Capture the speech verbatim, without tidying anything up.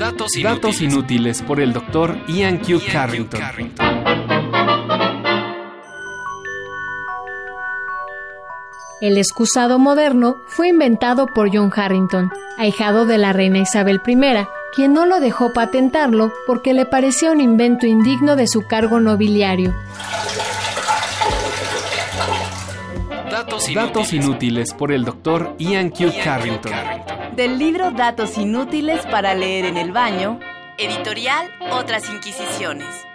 Datos inútiles, Datos inútiles por el doctor Ian Q. Ian Carrington. Q. Carrington. El excusado moderno fue inventado por John Harrington, ahijado de la reina Isabel primera, quien no lo dejó patentarlo porque le parecía un invento indigno de su cargo nobiliario. Datos inútiles, Datos inútiles por el doctor Ian Q. Carrington. Del libro Datos inútiles para leer en el baño, editorial Otras Inquisiciones.